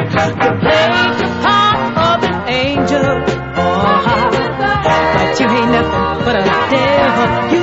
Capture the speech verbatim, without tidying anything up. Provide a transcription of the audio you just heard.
You played your part of an angel, oh, but you ain't nothing but a devil. You